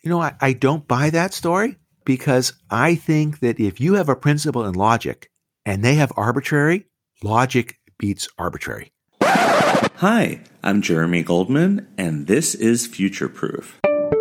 I don't buy that story because I think that if you have a principle in logic and they have arbitrary, logic beats arbitrary. Hi, I'm Jeremy Goldman, and this is Future Proof.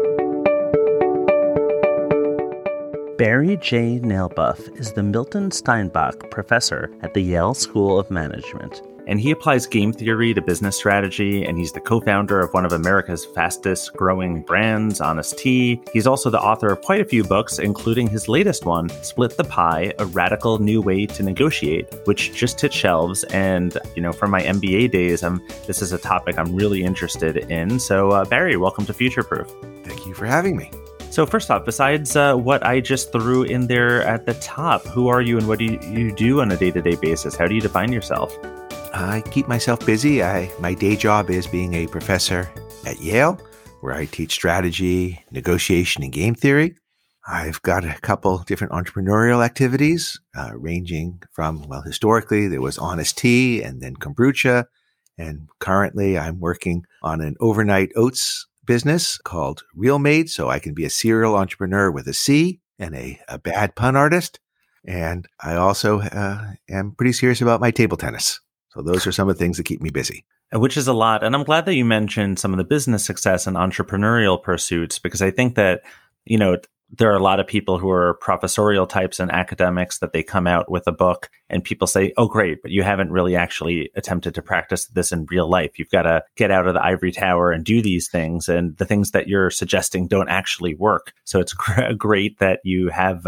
Barry J. Nailbuff is the Milton Steinbach Professor at the Yale School of Management. And he applies game theory to business strategy, and he's the co-founder of one of America's fastest growing brands, Honest Tea. He's also the author of quite a few books, including his latest one, Split the Pie, A Radical New Way to Negotiate, which just hit shelves. And, from my MBA days, this is a topic I'm really interested in. So, Barry, welcome to Future Proof. Thank you for having me. So first off, besides what I just threw in there at the top, who are you and what do you do on a day-to-day basis? How do you define yourself? I keep myself busy. My day job is being a professor at Yale, where I teach strategy, negotiation, and game theory. I've got a couple different entrepreneurial activities, ranging from, historically, there was Honest Tea and then kombucha. And currently, I'm working on an overnight oats business called Real Made, so I can be a serial entrepreneur with a C and a bad pun artist. And I also am pretty serious about my table tennis. So those are some of the things that keep me busy. Which is a lot. And I'm glad that you mentioned some of the business success and entrepreneurial pursuits, because I think that, there are a lot of people who are professorial types and academics that they come out with a book and people say, oh, great, but you haven't really actually attempted to practice this in real life. You've got to get out of the ivory tower and do these things. And the things that you're suggesting don't actually work. So it's great that you have,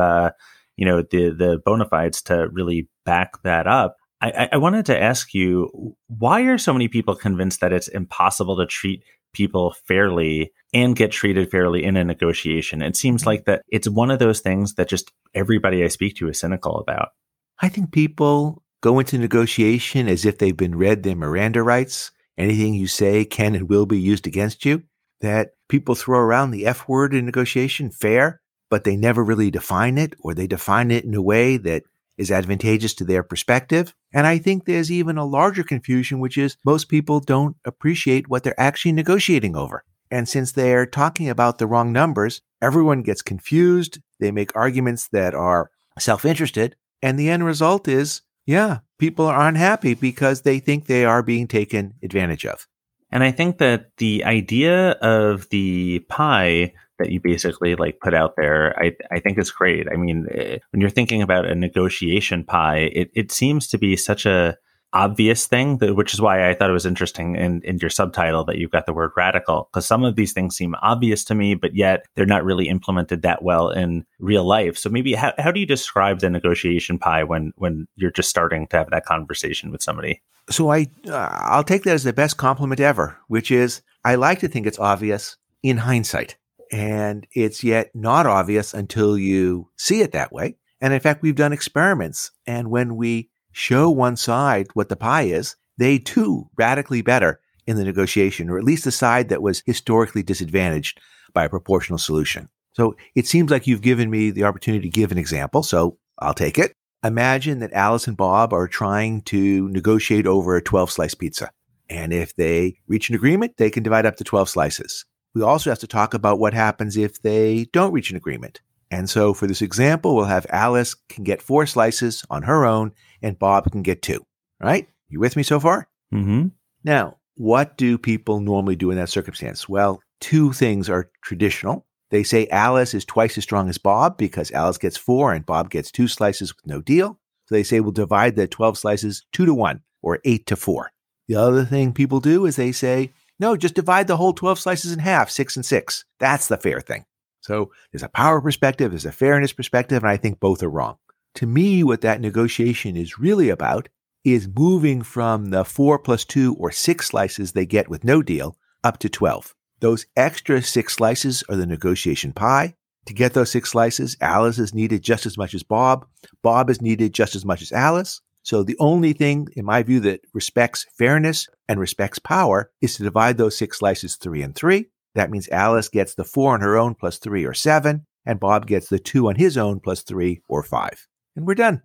the bona fides to really back that up. I wanted to ask you, why are so many people convinced that it's impossible to treat people fairly and get treated fairly in a negotiation? It seems like that it's one of those things that just everybody I speak to is cynical about. I think people go into negotiation as if they've been read their Miranda rights. Anything you say can and will be used against you. That people throw around the F word in negotiation, fair, but they never really define it, or they define it in a way that is advantageous to their perspective. And I think there's even a larger confusion, which is most people don't appreciate what they're actually negotiating over. And since they're talking about the wrong numbers, everyone gets confused. They make arguments that are self-interested. And the end result is, people are unhappy because they think they are being taken advantage of. And I think that the idea of the pie that you basically put out there, I think is great. I mean, when you're thinking about a negotiation pie, it seems to be such a obvious thing, which is why I thought it was interesting in your subtitle that you've got the word radical, because some of these things seem obvious to me, but yet they're not really implemented that well in real life. So maybe how do you describe the negotiation pie when you're just starting to have that conversation with somebody? So I'll take that as the best compliment ever, which is I like to think it's obvious in hindsight. And it's yet not obvious until you see it that way. And in fact, we've done experiments. And when we show one side what the pie is, they too radically better in the negotiation, or at least the side that was historically disadvantaged by a proportional solution. So it seems like you've given me the opportunity to give an example. So I'll take it. Imagine that Alice and Bob are trying to negotiate over a 12-slice pizza. And if they reach an agreement, they can divide up to 12 slices. We also have to talk about what happens if they don't reach an agreement. And so for this example, we'll have Alice can get 4 slices on her own and Bob can get 2. All right? You with me so far? Mm-hmm. Now, what do people normally do in that circumstance? Well, 2 things are traditional. They say Alice is twice as strong as Bob because Alice gets 4 and Bob gets 2 slices with no deal. So they say we'll divide the 12 slices 2-1 or 8-4. The other thing people do is they say, no, just divide the whole 12 slices in half, 6 and 6. That's the fair thing. So there's a power perspective, there's a fairness perspective, and I think both are wrong. To me, what that negotiation is really about is moving from the 4 + 2 or 6 slices they get with no deal up to 12. Those extra 6 slices are the negotiation pie. To get those 6 slices, Alice is needed just as much as Bob. Bob is needed just as much as Alice. So the only thing, in my view, that respects fairness and respects power is to divide those 6 slices 3 and 3. That means Alice gets the 4 on her own plus 3 or 7, and Bob gets the 2 on his own plus 3 or 5. And we're done.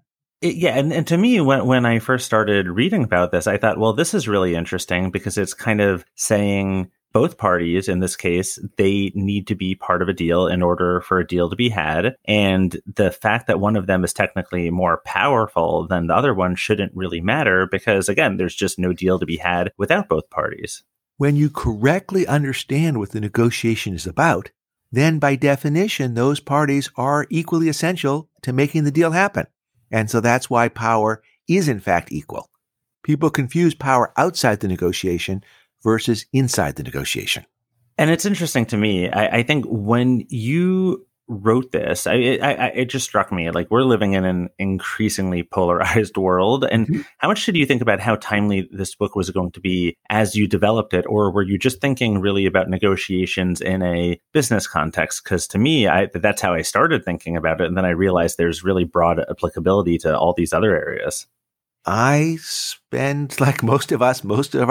And to me, when I first started reading about this, I thought, well, this is really interesting because it's kind of saying both parties, in this case, they need to be part of a deal in order for a deal to be had. And the fact that one of them is technically more powerful than the other one shouldn't really matter because, again, there's just no deal to be had without both parties. When you correctly understand what the negotiation is about, then by definition, those parties are equally essential to making the deal happen. And so that's why power is in fact equal. People confuse power outside the negotiation versus inside the negotiation. And it's interesting to me. I think when you wrote this, it just struck me like we're living in an increasingly polarized world. And how much did you think about how timely this book was going to be as you developed it? Or were you just thinking really about negotiations in a business context? Because to me, that's how I started thinking about it. And then I realized there's really broad applicability to all these other areas. I spend, like most of us,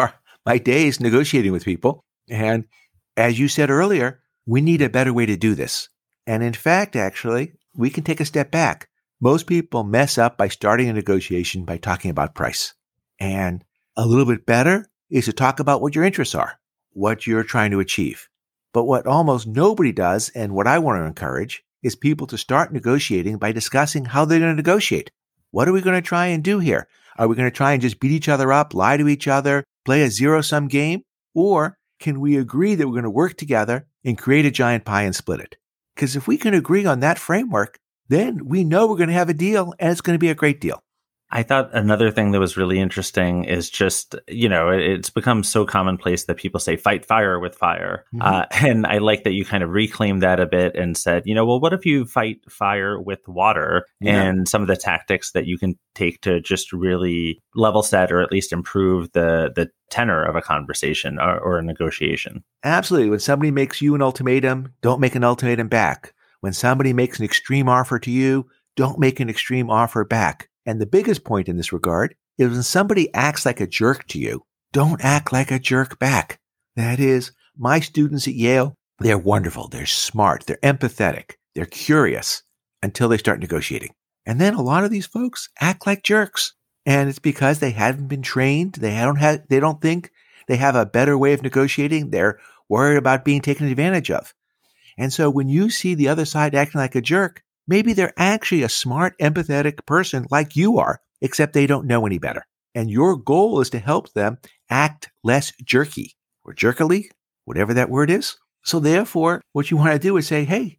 my days negotiating with people. And as you said earlier, we need a better way to do this. And in fact, actually, we can take a step back. Most people mess up by starting a negotiation by talking about price. And a little bit better is to talk about what your interests are, what you're trying to achieve. But what almost nobody does, and what I want to encourage, is people to start negotiating by discussing how they're going to negotiate. What are we going to try and do here? Are we going to try and just beat each other up, lie to each other, play a zero-sum game? Or can we agree that we're going to work together and create a giant pie and split it? Because if we can agree on that framework, then we know we're going to have a deal and it's going to be a great deal. I thought another thing that was really interesting is just, it's become so commonplace that people say fight fire with fire. And I like that you kind of reclaimed that a bit and said, well, what if you fight fire with water and some of the tactics that you can take to just really level set or at least improve the tenor of a conversation or a negotiation? Absolutely. When somebody makes you an ultimatum, don't make an ultimatum back. When somebody makes an extreme offer to you, don't make an extreme offer back. And the biggest point in this regard is when somebody acts like a jerk to you, don't act like a jerk back. That is, my students at Yale, they're wonderful. They're smart. They're empathetic. They're curious until they start negotiating. And then a lot of these folks act like jerks. And it's because they haven't been trained. They don't think they have a better way of negotiating. They're worried about being taken advantage of. And so when you see the other side acting like a jerk, maybe they're actually a smart, empathetic person like you are, except they don't know any better. And your goal is to help them act less jerky or jerkily, whatever that word is. So therefore, what you want to do is say, hey,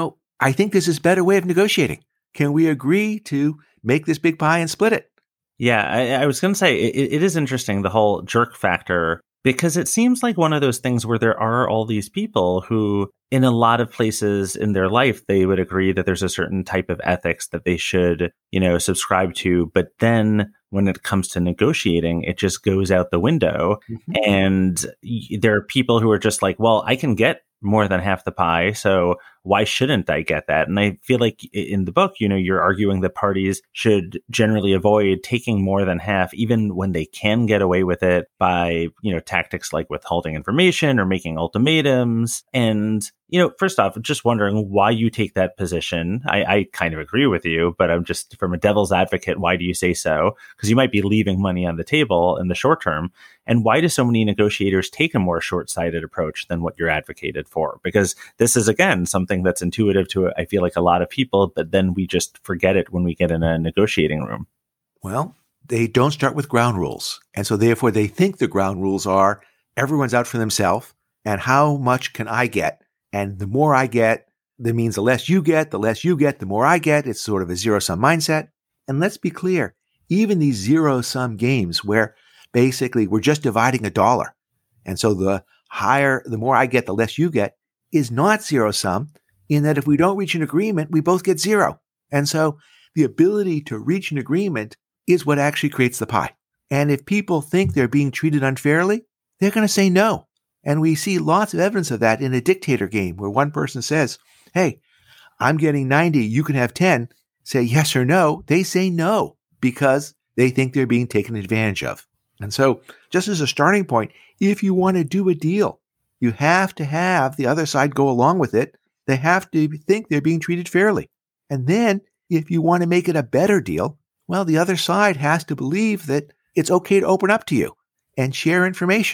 I think this is a better way of negotiating. Can we agree to make this big pie and split it? Yeah, I was going to say, it is interesting, the whole jerk factor, because it seems like one of those things where there are all these people who, in a lot of places in their life, they would agree that there's a certain type of ethics that they should, subscribe to. But then when it comes to negotiating, it just goes out the window. And there are people who are just like, well, I can get more than half the pie, so why shouldn't I get that? And I feel like in the book, you're arguing that parties should generally avoid taking more than half, even when they can get away with it by, tactics like withholding information or making ultimatums. And, first off, just wondering why you take that position. I kind of agree with you, but I'm just, from a devil's advocate, why do you say so? Because you might be leaving money on the table in the short term. And why do so many negotiators take a more short-sighted approach than what you're advocated for? Because this is, again, something that's intuitive to, I feel like, a lot of people, but then we just forget it when we get in a negotiating room. Well, they don't start with ground rules. And so therefore they think the ground rules are everyone's out for themselves and how much can I get? And the more I get, that means the less you get, the more I get. It's sort of a zero-sum mindset. And let's be clear, even these zero-sum games where basically we're just dividing $1. And so the more I get, the less you get is not zero-sum, in that if we don't reach an agreement, we both get zero. And so the ability to reach an agreement is what actually creates the pie. And if people think they're being treated unfairly, they're going to say no. And we see lots of evidence of that in a dictator game where one person says, hey, I'm getting 90, you can have 10. Say yes or no. They say no because they think they're being taken advantage of. And so just as a starting point, if you want to do a deal, you have to have the other side go along with it. They have to think they're being treated fairly. And then if you want to make it a better deal, well, the other side has to believe that it's okay to open up to you and share information.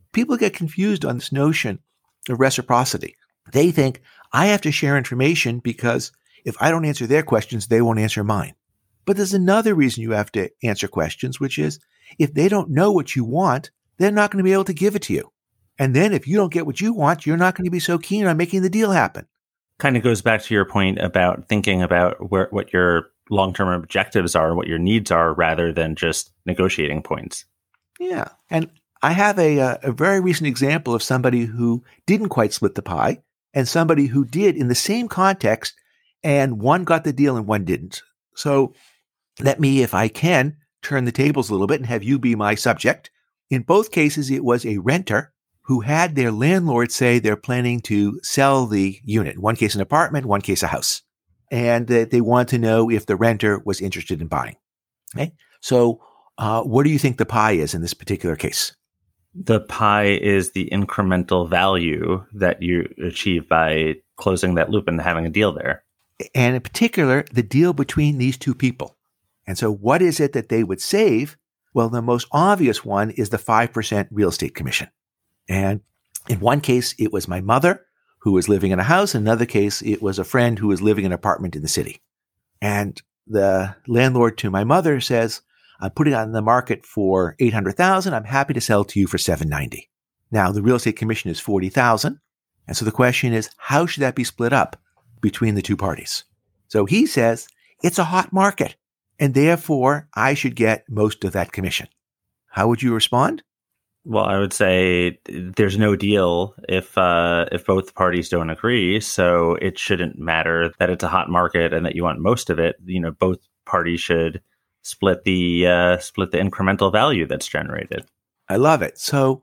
people get confused on this notion of reciprocity. They think I have to share information because if I don't answer their questions, they won't answer mine. But there's another reason you have to answer questions, which is if they don't know what you want, they're not going to be able to give it to you. And then if you don't get what you want, you're not going to be so keen on making the deal happen. Kind of goes back to your point about thinking about what your long-term objectives are, what your needs are, rather than just negotiating points. Yeah. And I have a very recent example of somebody who didn't quite split the pie and somebody who did in the same context, and one got the deal and one didn't. So let me, if I can, turn the tables a little bit and have you be my subject. In both cases, it was a renter who had their landlord say they're planning to sell the unit. In one case, an apartment, one case, a house. And that they want to know if the renter was interested in buying. Okay. So what do you think the pie is in this particular case? The pie is the incremental value that you achieve by closing that loop and having a deal there. And in particular, the deal between these two people. And so what is it that they would save? Well, the most obvious one is the 5% real estate commission. And in one case, it was my mother who was living in a house. In another case, it was a friend who was living in an apartment in the city. And the landlord to my mother says, I'm putting it on the market for $800,000. I'm happy to sell to you for $790,000. Now, the real estate commission is $40,000. And so the question is, how should that be split up between the two parties? So he says, it's a hot market, and therefore I should get most of that commission. How would you respond? Well, I would say there's no deal if both parties don't agree. So it shouldn't matter that it's a hot market and that you want most of it. You know, both parties should split the incremental value that's generated. I love it. So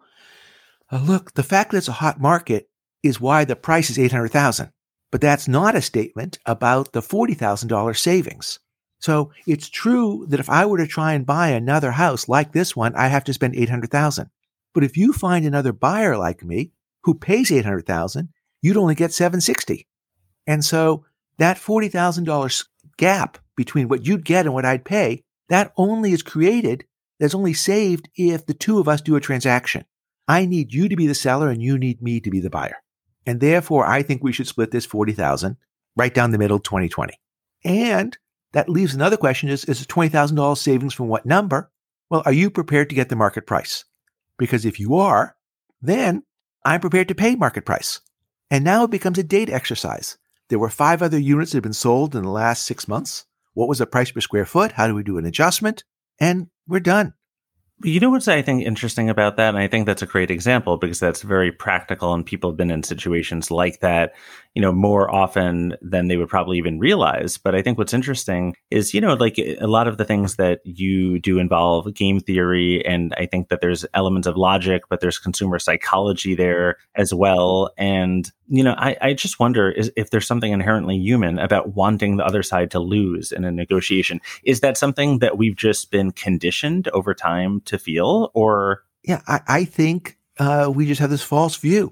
look, the fact that it's a hot market is why the price is $800,000. But that's not a statement about the $40,000 savings. So it's true that if I were to try and buy another house like this one, I have to spend $800,000. But if you find another buyer like me who pays $800,000, you'd only get $760,000. And so that $40,000 gap between what you'd get and what I'd pay, that only is created, that's only saved if the two of us do a transaction. I need you to be the seller and you need me to be the buyer. And therefore, I think we should split this $40,000 right down the middle, 20-20. And that leaves another question is it $20,000 savings from what number? Well, are you prepared to get the market price? Because if you are, then I'm prepared to pay market price. And now it becomes a data exercise. There were 5 other units that have been sold in the last 6 months. What was the price per square foot? How do we do an adjustment? And we're done. You know what's, I think, interesting about that? And I think that's a great example because that's very practical and people have been in situations like that, you know, more often than they would probably even realize. But I think what's interesting is, you know, like a lot of the things that you do involve game theory. And I think that there's elements of logic, but there's consumer psychology there as well. And, you know, I just wonder if there's something inherently human about wanting the other side to lose in a negotiation. Is that something that we've just been conditioned over time to feel? Or yeah, I think we just have this false view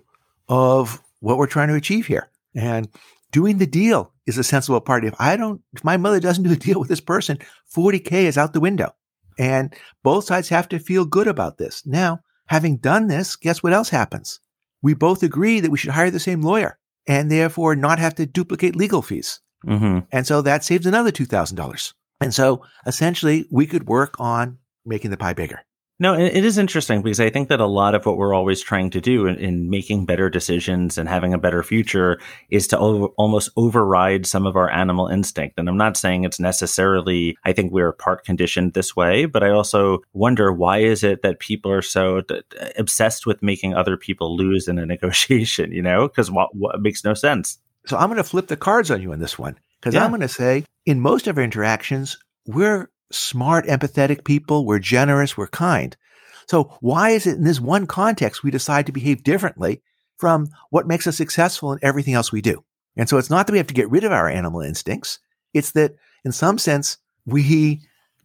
of what we're trying to achieve here. And doing the deal is a sensible part. If my mother doesn't do a deal with this person, $40,000 is out the window. And both sides have to feel good about this. Now, having done this, guess what else happens? We both agree that we should hire the same lawyer and therefore not have to duplicate legal fees. Mm-hmm. And so that saves another $2,000. And so essentially we could work on making the pie bigger. No, it is interesting because I think that a lot of what we're always trying to do in making better decisions and having a better future is to almost override some of our animal instinct. And I'm not saying it's necessarily, I think we're part conditioned this way, but I also wonder why is it that people are so obsessed with making other people lose in a negotiation, you know, because what makes no sense. So I'm going to flip the cards on you on this one because I'm going to say in most of our interactions, we're smart, empathetic people. We're generous. We're kind. So why is it in this one context we decide to behave differently from what makes us successful in everything else we do? And so it's not that we have to get rid of our animal instincts. It's that in some sense, we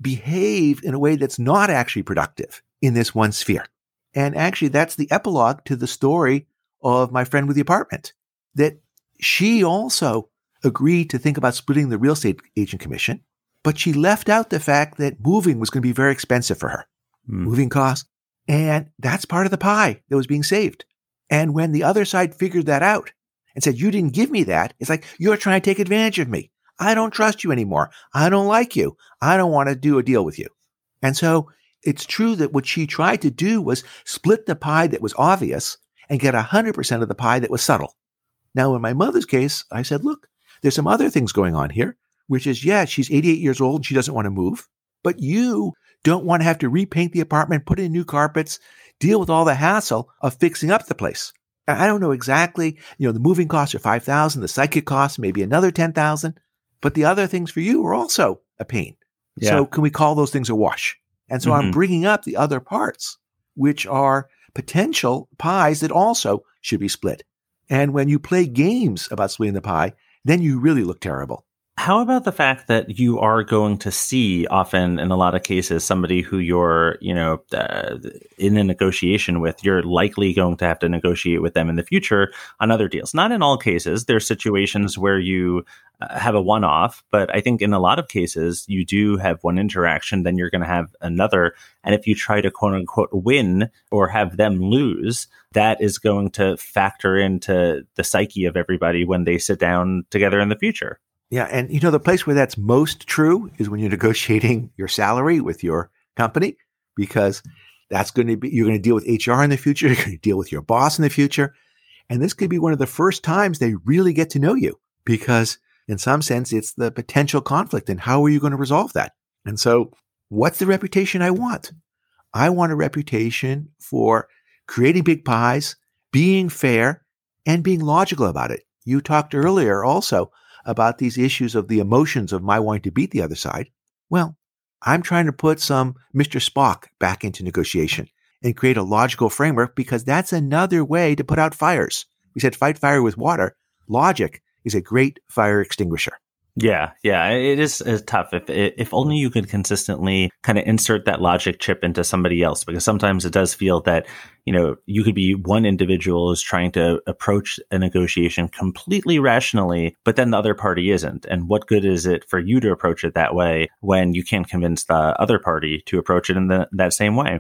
behave in a way that's not actually productive in this one sphere. And actually, that's the epilogue to the story of my friend with the apartment, that she also agreed to think about splitting the real estate agent commission. But she left out the fact that moving was going to be very expensive for her. Moving costs. And that's part of the pie that was being saved. And when the other side figured that out and said, you didn't give me that, it's like, you're trying to take advantage of me. I don't trust you anymore. I don't like you. I don't want to do a deal with you. And so it's true that what she tried to do was split the pie that was obvious and get 100% of the pie that was subtle. Now, in my mother's case, I said, look, there's some other things going on here, which is, yeah, she's 88 years old and she doesn't want to move, but you don't want to have to repaint the apartment, put in new carpets, deal with all the hassle of fixing up the place. I don't know exactly, the moving costs are $5,000, the psychic costs maybe another $10,000, but the other things for you are also a pain. Yeah. So can we call those things a wash? And so I'm bringing up the other parts, which are potential pies that also should be split. And when you play games about splitting the pie, then you really look terrible. How about the fact that you are going to see often in a lot of cases somebody who you're, in a negotiation with, you're likely going to have to negotiate with them in the future on other deals. Not in all cases. There's situations where you have a one-off, but I think in a lot of cases you do have one interaction, then you're going to have another. And if you try to quote unquote win or have them lose, that is going to factor into the psyche of everybody when they sit down together in the future. Yeah. And, the place where that's most true is when you're negotiating your salary with your company, because that's going to be, you're going to deal with HR in the future. You're going to deal with your boss in the future. And this could be one of the first times they really get to know you, because in some sense, it's the potential conflict. And how are you going to resolve that? And so what's the reputation I want? I want a reputation for creating big pies, being fair, and being logical about it. You talked earlier also about these issues of the emotions of my wanting to beat the other side. Well, I'm trying to put some Mr. Spock back into negotiation and create a logical framework, because that's another way to put out fires. We said fight fire with water. Logic is a great fire extinguisher. Yeah, it is tough. If only you could consistently kind of insert that logic chip into somebody else, because sometimes it does feel that, you could be one individual who's trying to approach a negotiation completely rationally, but then the other party isn't. And what good is it for you to approach it that way when you can't convince the other party to approach it in that same way?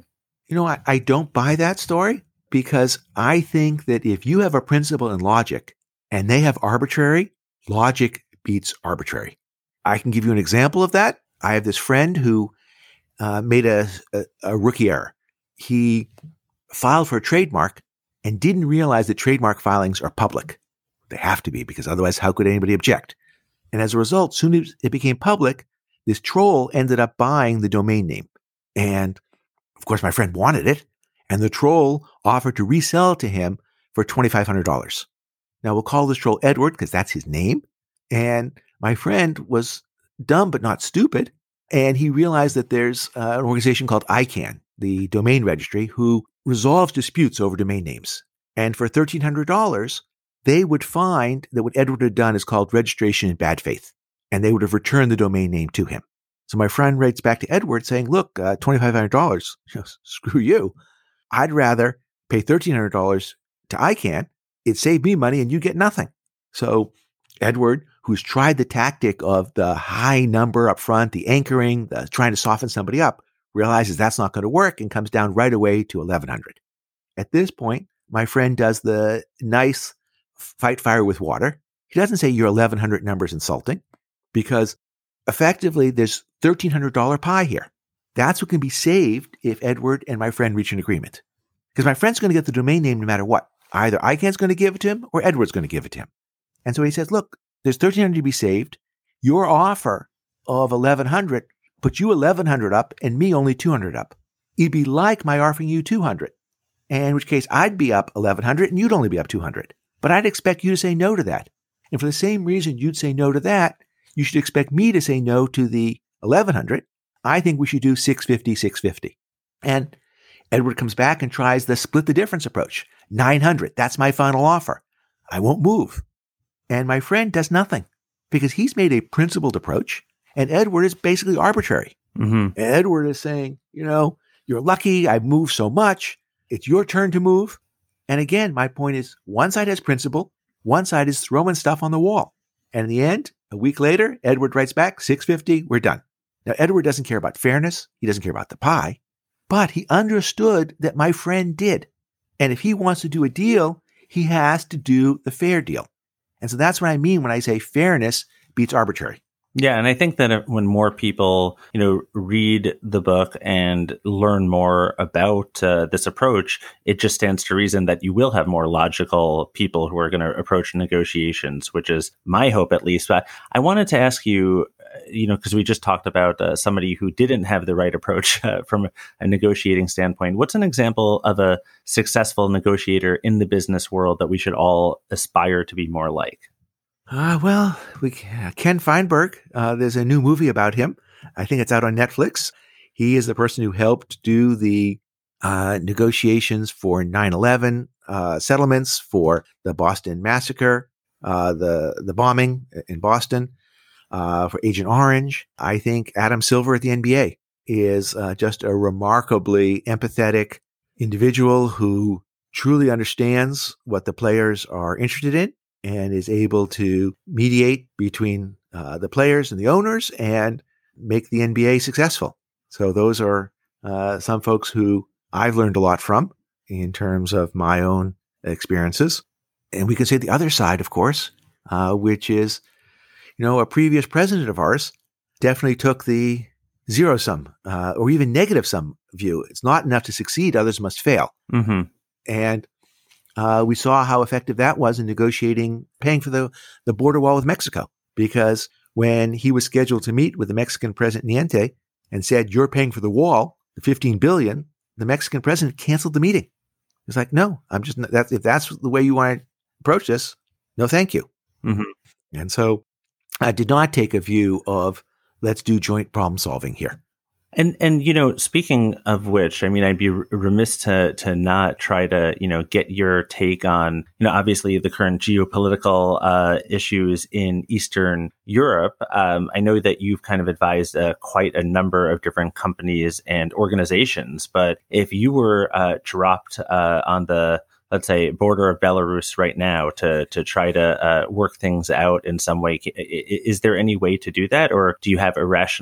I don't buy that story, because I think that if you have a principle in logic and they have arbitrary, logic beats arbitrary. I can give you an example of that. I have this friend who made a rookie error. He filed for a trademark and didn't realize that trademark filings are public. They have to be, because otherwise how could anybody object? And as a result, soon as it became public, this troll ended up buying the domain name. And of course, my friend wanted it, and the troll offered to resell it to him for $2,500. Now we'll call this troll Edward, because that's his name. And my friend was dumb but not stupid, and he realized that there's an organization called ICANN, the domain registry, who resolves disputes over domain names. And for $1,300, they would find that what Edward had done is called registration in bad faith, and they would have returned the domain name to him. So my friend writes back to Edward saying, look, $2,500, screw you. I'd rather pay $1,300 to ICANN. It saved me money and you get nothing. So Edward, who's tried the tactic of the high number up front, the anchoring, the trying to soften somebody up, realizes that's not going to work and comes down right away to $1,100. At this point, my friend does the nice fight fire with water. He doesn't say your $1,100 number is insulting, because effectively there's $1,300 pie here. That's what can be saved if Edward and my friend reach an agreement. Because my friend's going to get the domain name no matter what. Either ICANN's going to give it to him or Edward's going to give it to him. And so he says, look, there's $1,300 to be saved. Your offer of $1,100 puts you $1,100 up and me only $200 up. It'd be like my offering you $200, in which case I'd be up $1,100 and you'd only be up $200. But I'd expect you to say no to that. And for the same reason you'd say no to that, you should expect me to say no to the $1,100. I think we should do $650. And Edward comes back and tries the split the difference approach. $900. That's my final offer. I won't move. And my friend does nothing, because he's made a principled approach, and Edward is basically arbitrary. Mm-hmm. And Edward is saying, you're lucky I've moved so much. It's your turn to move. And again, my point is, one side has principle, one side is throwing stuff on the wall. And in the end, a week later, Edward writes back, $650, we're done. Now, Edward doesn't care about fairness. He doesn't care about the pie. but he understood that my friend did. And if he wants to do a deal, he has to do the fair deal. And so that's what I mean when I say fairness beats arbitrary. Yeah, and I think that when more people, read the book and learn more about this approach, it just stands to reason that you will have more logical people who are going to approach negotiations, which is my hope at least. But I wanted to ask you, because we just talked about somebody who didn't have the right approach from a negotiating standpoint. What's an example of a successful negotiator in the business world that we should all aspire to be more like? Ken Feinberg, there's a new movie about him. I think it's out on Netflix. He is the person who helped do the negotiations for 9/11 settlements, for the Boston massacre, the bombing in Boston, for Agent Orange. I think Adam Silver at the NBA is just a remarkably empathetic individual who truly understands what the players are interested in, and is able to mediate between the players and the owners and make the NBA successful. So those are some folks who I've learned a lot from in terms of my own experiences. And we can say the other side, of course, which is, a previous president of ours definitely took the zero-sum or even negative-sum view. It's not enough to succeed, others must fail. Mm-hmm. And we saw how effective that was in negotiating, paying for the border wall with Mexico, because when he was scheduled to meet with the Mexican president Niente and said, "You're paying for the wall, the $15 billion, the Mexican president canceled the meeting. He's like, "No, I'm just not, if that's the way you want to approach this, no, thank you." Mm-hmm. And so I did not take a view of let's do joint problem solving here. And speaking of which, I'd be remiss to not try to, get your take on, obviously the current geopolitical issues in Eastern Europe. I know that you've kind of advised quite a number of different companies and organizations, but if you were dropped on the, let's say, border of Belarus right now to try to work things out in some way, is there any way to do that? Or do you have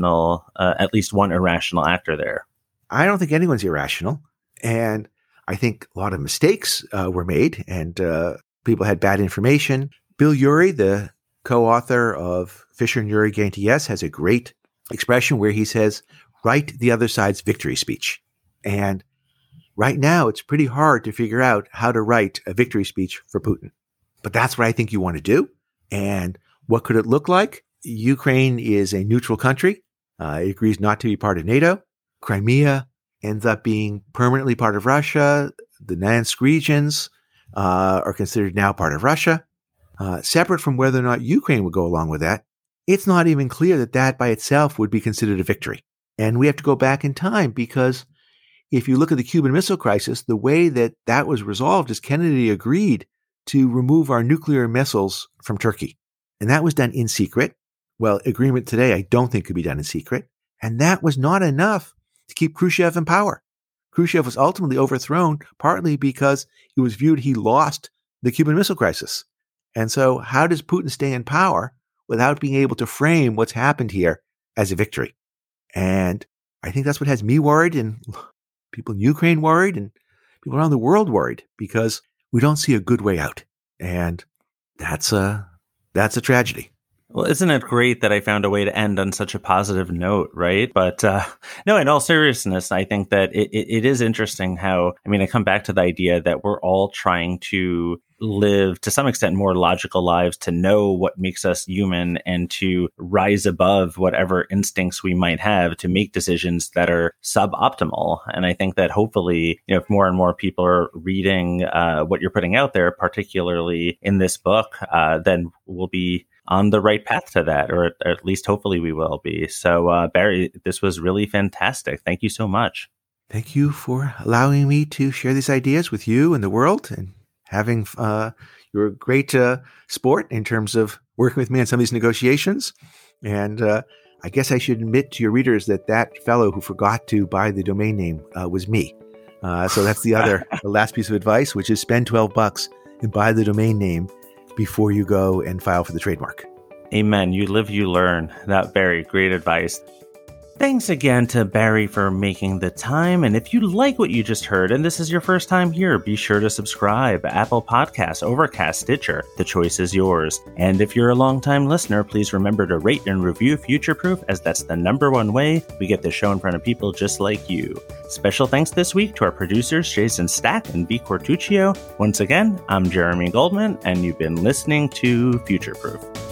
at least one irrational actor there? I don't think anyone's irrational. And I think a lot of mistakes were made, and people had bad information. Bill Urey, the co-author of Fisher and Urey Gain to Yes, has a great expression where he says, "Write the other side's victory speech." And right now, it's pretty hard to figure out how to write a victory speech for Putin. But that's what I think you want to do. And what could it look like? Ukraine is a neutral country. It agrees not to be part of NATO. Crimea ends up being permanently part of Russia. The Donetsk regions are considered now part of Russia. Separate from whether or not Ukraine would go along with that, it's not even clear that that by itself would be considered a victory. And we have to go back in time, because if you look at the Cuban Missile Crisis, the way that was resolved is Kennedy agreed to remove our nuclear missiles from Turkey. And that was done in secret. Well, agreement today, I don't think could be done in secret. And that was not enough to keep Khrushchev in power. Khrushchev was ultimately overthrown partly because it was viewed he lost the Cuban Missile Crisis. And so how does Putin stay in power without being able to frame what's happened here as a victory? And I think that's what has me worried, and people in Ukraine worried, and people around the world worried, because we don't see a good way out. And that's a tragedy. Well, isn't it great that I found a way to end on such a positive note, right? But no, in all seriousness, I think that it is interesting how, I come back to the idea that we're all trying to live, to some extent, more logical lives, to know what makes us human, and to rise above whatever instincts we might have to make decisions that are suboptimal. And I think that hopefully, if more and more people are reading what you're putting out there, particularly in this book, then we'll be on the right path to that, or at least hopefully we will be. So Barry, this was really fantastic. Thank you so much. Thank you for allowing me to share these ideas with you and the world, and having you're a great sport in terms of working with me on some of these negotiations. And I guess I should admit to your readers that fellow who forgot to buy the domain name was me. So that's the last piece of advice, which is spend $12 and buy the domain name before you go and file for the trademark. Amen. You live, you learn. That very great advice. Thanks again to Barry for making the time. And if you like what you just heard and this is your first time here, be sure to subscribe. Apple Podcasts, Overcast, Stitcher. The choice is yours. And if you're a longtime listener, please remember to rate and review Futureproof, as that's the #1 way we get the show in front of people just like you. Special thanks this week to our producers, Jason Stack and V. Cortuccio. Once again, I'm Jeremy Goldman, and you've been listening to Futureproof.